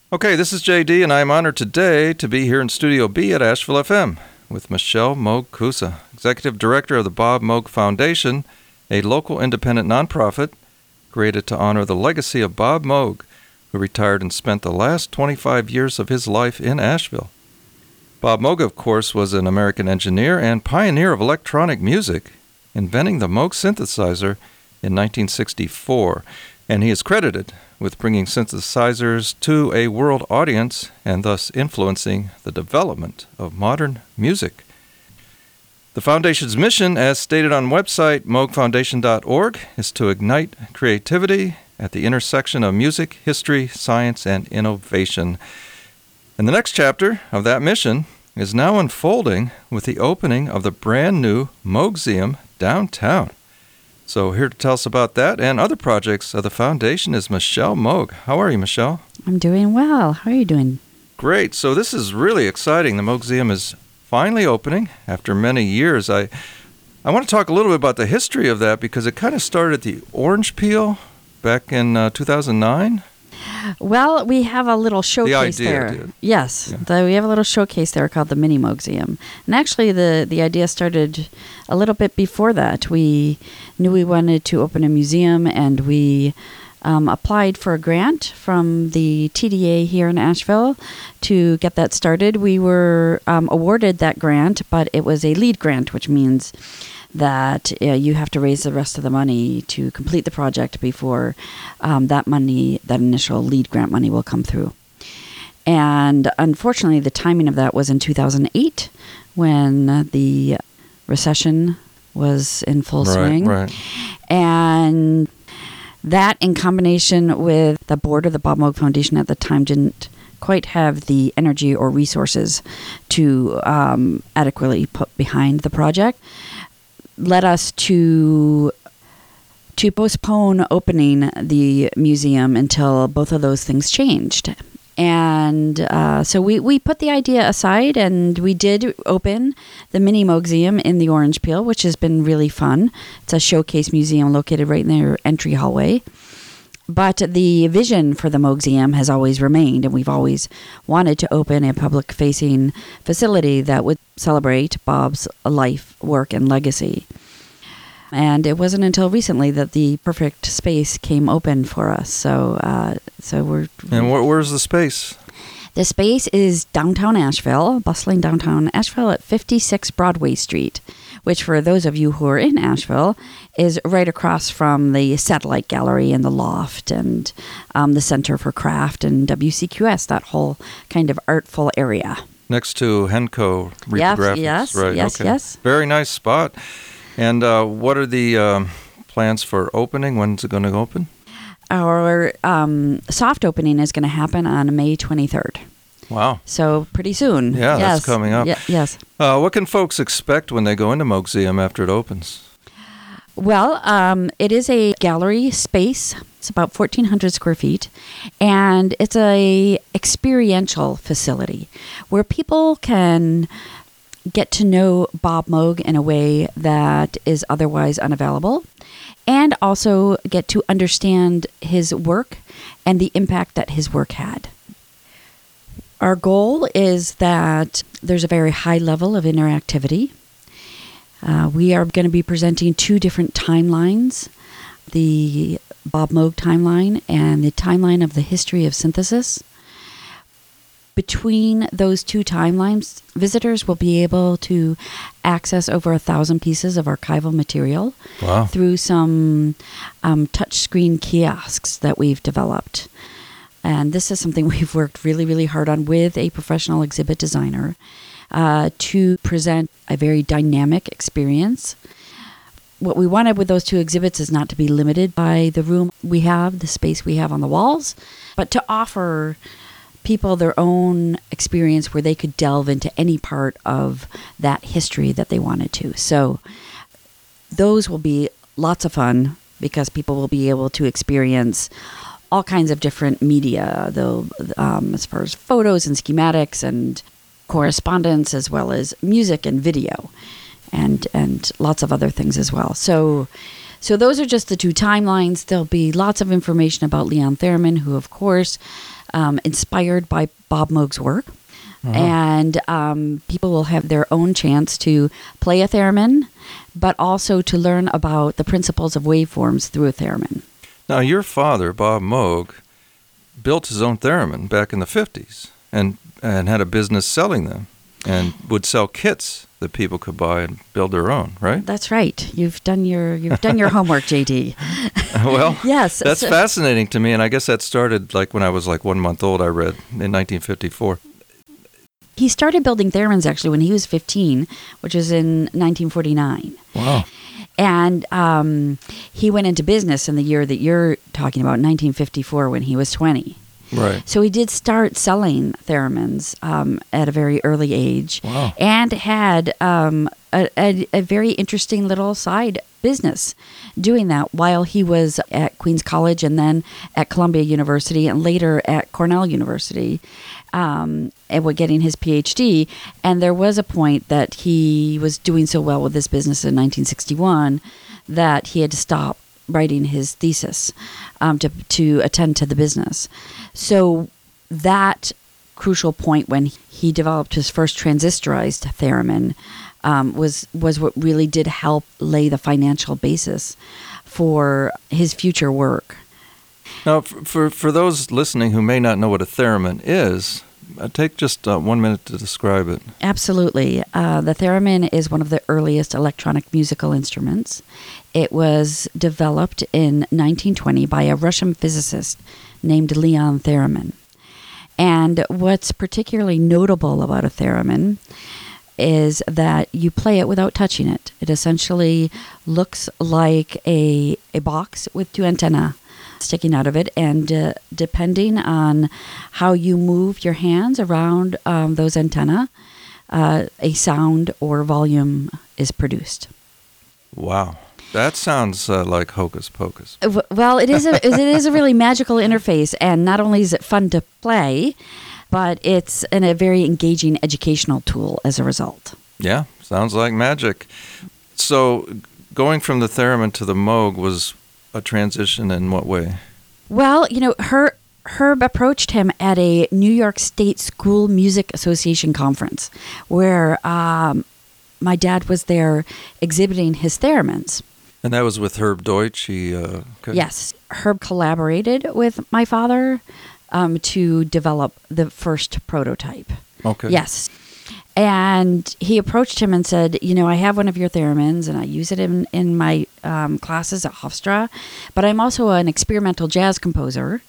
Okay, this is JD, and I'm honored today to be here in Studio B at Asheville FM with Michelle Moog Cusa, Executive Director of the Bob Moog Foundation, a local independent nonprofit created to honor the legacy of Bob Moog, who retired and spent the last 25 years of his life in Asheville. Bob Moog, of course, was an American engineer and pioneer of electronic music, inventing the Moog synthesizer in 1964, and he is credited with bringing synthesizers to a world audience and thus influencing the development of modern music. The Foundation's mission, as stated on website moogfoundation.org, is to ignite creativity at the intersection of music, history, science, and innovation. And the next chapter of that mission is now unfolding with the opening of the brand new Moogseum downtown. So here to tell us about that and other projects of the Foundation is Michelle Moog. How are you, Michelle? I'm doing well. How are you doing? Great. So this is really exciting. The Moogseum is finally opening after many years. I want to talk a little bit about the history of that because it kind of started at the Orange Peel back in 2009. Well, we have a little showcase there. Did. Yes, Yeah. We have a little showcase there called the Mini Moogseum. And actually, the idea started a little bit before that. We knew we wanted to open a museum, and we applied for a grant from the TDA here in Asheville to get that started. We were awarded that grant, but it was a lead grant, which means that you have to raise the rest of the money to complete the project before that initial lead grant money will come through. And unfortunately, the timing of that was in 2008 when the recession was in full swing. Right. And that, in combination with the board of the Bob Moog Foundation at the time, didn't quite have the energy or resources to adequately put behind the project, led us to postpone opening the museum until both of those things changed. And so we put the idea aside, and we did open the Mini Moogseum in the Orange Peel, which has been really fun. It's a showcase museum located right in their entry hallway. But the vision for the Moogseum has always remained, and we've always wanted to open a public-facing facility that would celebrate Bob's life, work, and legacy. And it wasn't until recently that the perfect space came open for us. So we're... And where's the space? The space is downtown Asheville, bustling downtown Asheville at 56 Broadway Street, which for those of you who are in Asheville is right across from the Satellite Gallery and the Loft and the Center for Craft and WCQS, that whole kind of artful area. Next to Henco Reprographics. Yes. Very nice spot. And what are the plans for opening? When's it going to open? Our soft opening is going to happen on May 23rd. Wow. So pretty soon. Yeah, that's coming up. Yes. What can folks expect when they go into Moogseum after it opens? Well, it is a gallery space. It's about 1,400 square feet, and it's a experiential facility where people can get to know Bob Moog in a way that is otherwise unavailable, and also get to understand his work and the impact that his work had. Our goal is that there's a very high level of interactivity. We are going to be presenting two different timelines, the Bob Moog timeline and the timeline of the history of synthesis. Between those two timelines, visitors will be able to access over 1,000 pieces of archival material through some touchscreen kiosks that we've developed. And this is something we've worked really, really hard on with a professional exhibit designer to present a very dynamic experience. What we wanted with those two exhibits is not to be limited by the room we have, the space we have on the walls, but to offer people their own experience where they could delve into any part of that history that they wanted to. So those will be lots of fun because people will be able to experience all kinds of different media, though, as far as photos and schematics and correspondence, as well as music and video and lots of other things as well. So So those are just the two timelines. There'll be lots of information about Leon Theremin, who, of course, inspired by Bob Moog's work. And people will have their own chance to play a theremin, but also to learn about the principles of waveforms through a theremin. Now, your father, Bob Moog, built his own theremin back in the 50s and had a business selling them and would sell kits that people could buy and build their own, right? That's right. You've done your homework, JD. Well, yes, that's fascinating to me, and I guess that started like when I was like 1 month old, I read, in 1954. He started building theremins actually when he was 15, which was in 1949. Wow. And he went into business in the year that you're talking about, 1954, when he was 20. Right. So he did start selling theremins at a very early age. Wow. And had a very interesting little side business doing that while he was at Queens College and then at Columbia University and later at Cornell University. And getting his PhD. And there was a point that he was doing so well with this business in 1961 that he had to stop writing his thesis to attend to the business. So that crucial point when he developed his first transistorized theremin was what really did help lay the financial basis for his future work. Now, for those listening who may not know what a theremin is, take just 1 minute to describe it. Absolutely. The theremin is one of the earliest electronic musical instruments. It was developed in 1920 by a Russian physicist named Leon Theremin. And what's particularly notable about a theremin is that you play it without touching it. It essentially looks like a box with two antennae sticking out of it, and depending on how you move your hands around those antennae, a sound or volume is produced. Wow. That sounds like hocus pocus. Well, it is a really magical interface, and not only is it fun to play, but it's a very engaging educational tool as a result. Yeah, sounds like magic. So going from the theremin to the Moog was a transition in what way? Well, Herb approached him at a New York State School Music Association conference where my dad was there exhibiting his theremins. And that was with Herb Deutsch? Yes. Herb collaborated with my father to develop the first prototype. Okay. Yes. And he approached him and said, I have one of your theremins and I use it in my classes at Hofstra, but I'm also an experimental jazz composer.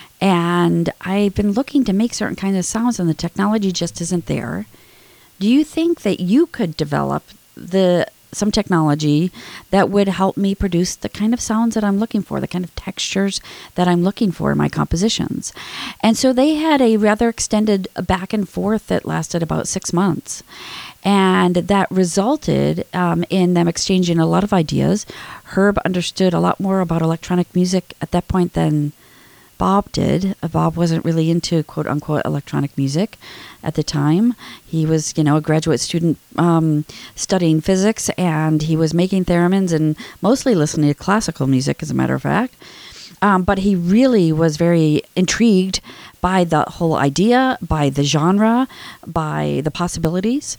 And I've been looking to make certain kinds of sounds and the technology just isn't there. Do you think that you could develop some technology that would help me produce the kind of sounds that I'm looking for, the kind of textures that I'm looking for in my compositions? And so they had a rather extended back and forth that lasted about 6 months. And that resulted in them exchanging a lot of ideas. Herb understood a lot more about electronic music at that point than Bob did. Bob wasn't really into quote-unquote electronic music at the time. He was, a graduate student studying physics, and he was making theremins and mostly listening to classical music, as a matter of fact. But he really was very intrigued by the whole idea, by the genre, by the possibilities.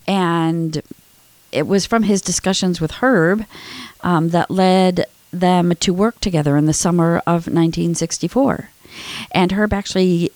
And it was from his discussions with Herb that led them to work together in the summer of 1964. And Herb actually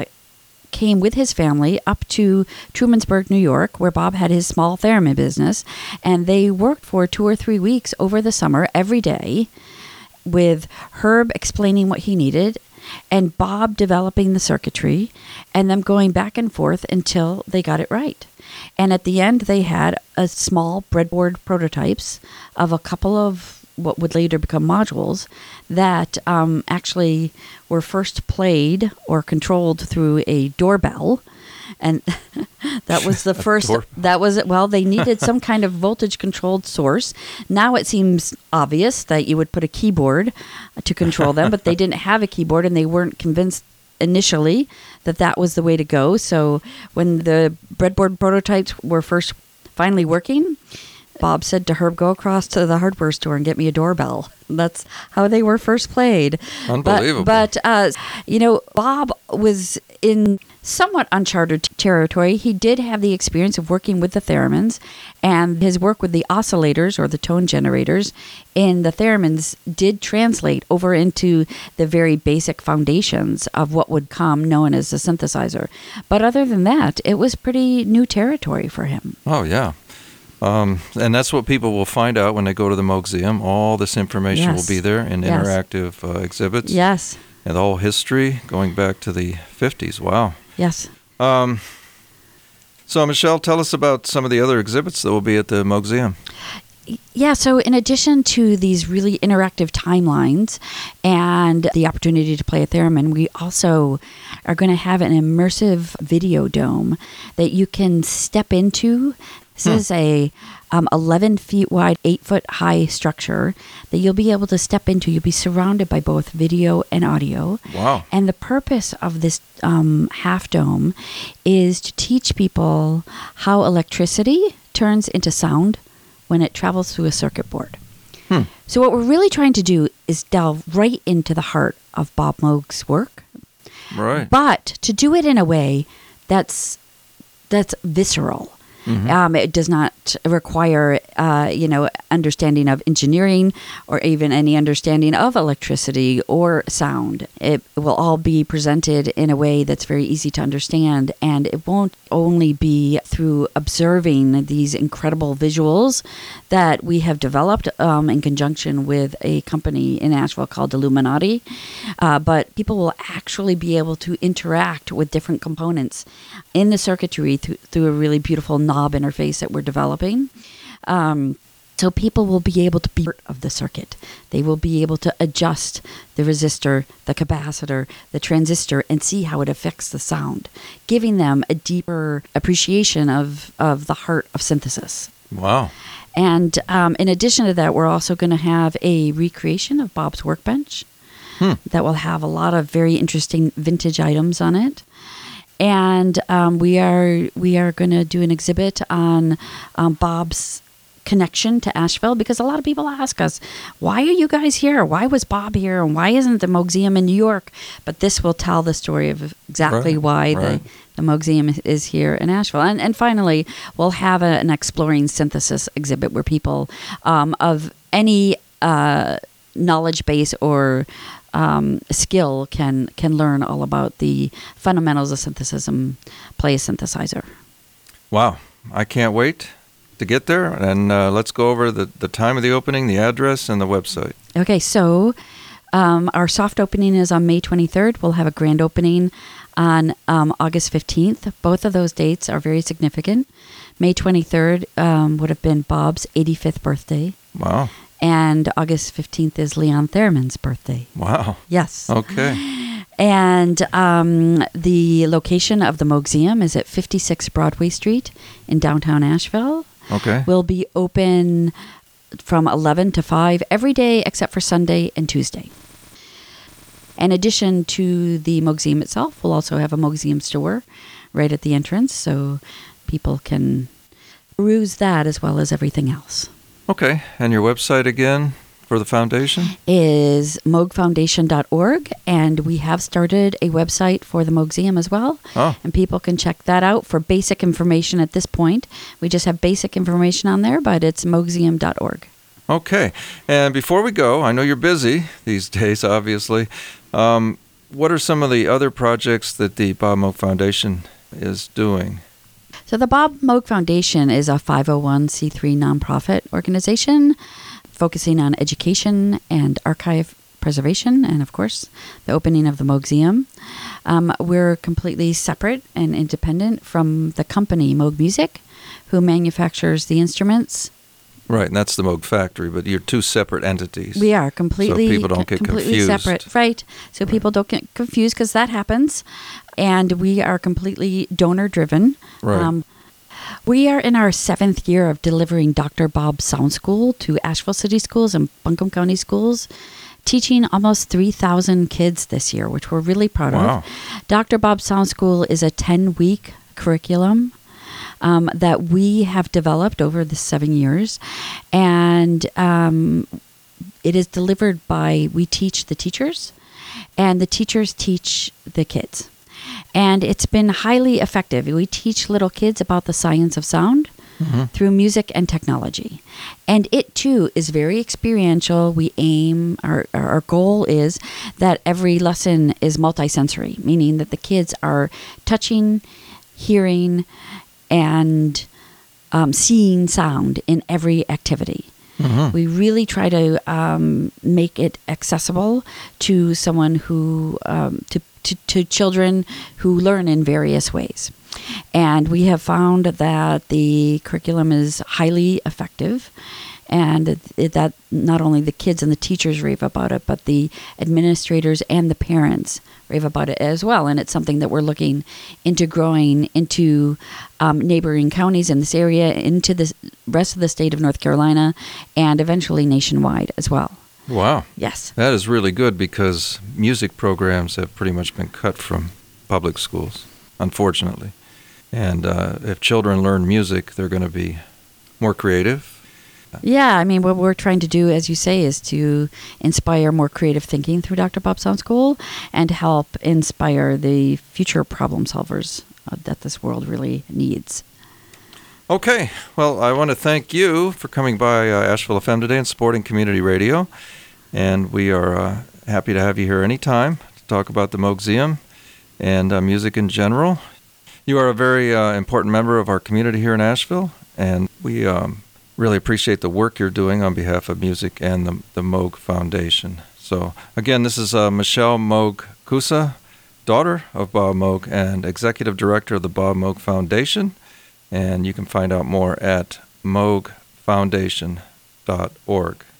came with his family up to Trumansburg, New York, where Bob had his small theremin business. And they worked for 2 or 3 weeks over the summer every day, with Herb explaining what he needed and Bob developing the circuitry and them going back and forth until they got it right. And at the end, they had a small breadboard prototypes of a couple of what would later become modules that actually were first played or controlled through a doorbell. And that was the first, they needed some kind of voltage controlled source. Now it seems obvious that you would put a keyboard to control them, but they didn't have a keyboard and they weren't convinced initially that was the way to go. So when the breadboard prototypes were finally working, Bob said to Herb, go across to the hardware store and get me a doorbell. That's how they were first played. Unbelievable. But Bob was in somewhat uncharted territory. He did have the experience of working with the theremins, and his work with the oscillators or the tone generators in the theremins did translate over into the very basic foundations of what would come known as a synthesizer. But other than that, it was pretty new territory for him. Oh, yeah. And that's what people will find out when they go to the Moogseum. All this information will be there in interactive exhibits. Yes. And the whole history going back to the 50s. Wow. Yes. So, Michelle, tell us about some of the other exhibits that will be at the Moogseum. Yeah, so in addition to these really interactive timelines and the opportunity to play a theremin, we also are going to have an immersive video dome that you can step into. This is a 11 feet wide, 8 foot high structure that you'll be able to step into. You'll be surrounded by both video and audio. Wow. And the purpose of this half dome is to teach people how electricity turns into sound when it travels through a circuit board. So what we're really trying to do is delve right into the heart of Bob Moog's work. Right. But to do it in a way that's visceral. It does not require, understanding of engineering or even any understanding of electricity or sound. It will all be presented in a way that's very easy to understand, and it won't only be through observing these incredible visuals that we have developed in conjunction with a company in Asheville called Illuminati, but people will actually be able to interact with different components in the circuitry through a really beautiful knob interface that we're developing. So people will be able to be part of the circuit. They will be able to adjust the resistor, the capacitor, the transistor, and see how it affects the sound, giving them a deeper appreciation of the heart of synthesis. Wow. And in addition to that, we're also going to have a recreation of Bob's workbench that will have a lot of very interesting vintage items on it. And we are going to do an exhibit on Bob's connection to Asheville, because a lot of people ask us, why are you guys here? Why was Bob here? And why isn't the Moogseum in New York? But this will tell the story of exactly why the Moogseum is here in Asheville. And finally, we'll have an exploring synthesis exhibit where people of any knowledge base or skill can learn all about the fundamentals of synthesis and play a synthesizer. Wow. I can't wait to get there. And let's go over the time of the opening, the address, and the website. Okay, so our soft opening is on May 23rd. We'll have a grand opening on August 15th. Both of those dates are very significant. May 23rd would have been Bob's 85th birthday. Wow. And August 15th is Leon Theremin's birthday. Wow. Yes. Okay. And the location of the Moogseum is at 56 Broadway Street in downtown Asheville. Okay. We'll be open from 11 to 5 every day except for Sunday and Tuesday. In addition to the Moogseum itself, we'll also have a Moogseum store right at the entrance, so people can peruse that as well as everything else. Okay. And your website again for the foundation? Is moogfoundation.org, and we have started a website for the Moogseum as well. Oh. And people can check that out for basic information at this point. We just have basic information on there, but it's moogseum.org. Okay. And before we go, I know you're busy these days, obviously. What are some of the other projects that the Bob Moog Foundation is doing? So the Bob Moog Foundation is a 501c3 nonprofit organization focusing on education and archive preservation and, of course, the opening of the Moogseum. We're completely separate and independent from the company Moog Music, who manufactures the instruments. Right, and that's the Moog Factory, but you're two separate entities. We are completely, so people don't get completely confused. Separate, right? So people don't get confused, because that happens, and we are completely donor-driven. Right. We are in our 7th year of delivering Dr. Bob Sound School to Asheville City Schools and Buncombe County Schools, teaching almost 3,000 kids this year, which we're really proud of. Dr. Bob Sound School is a 10-week curriculum that we have developed over the 7 years. And it is delivered by, we teach the teachers, and the teachers teach the kids. And it's been highly effective. We teach little kids about the science of sound through music and technology. And it too is very experiential. We aim, our goal is that every lesson is multisensory, meaning that the kids are touching, hearing, and seeing sound in every activity. We really try to make it accessible to someone who, to children who learn in various ways. And we have found that the curriculum is highly effective, and that not only the kids and the teachers rave about it, but the administrators and the parents rave about it as well. And it's something that we're looking into growing into neighboring counties in this area, into the rest of the state of North Carolina, and eventually nationwide as well. Wow. Yes. That is really good, because music programs have pretty much been cut from public schools, unfortunately. And if children learn music, they're going to be more creative. Yeah, I mean, what we're trying to do, as you say, is to inspire more creative thinking through Dr. Bob Sound School, and help inspire the future problem solvers that this world really needs. Okay, well, I want to thank you for coming by Asheville FM today and supporting community radio. And we are happy to have you here anytime to talk about the Moogseum and music in general. You are a very important member of our community here in Asheville, and we really appreciate the work you're doing on behalf of music and the Moog Foundation. So, again, this is Michelle Moog Kusa, daughter of Bob Moog and executive director of the Bob Moog Foundation. And you can find out more at moogfoundation.org.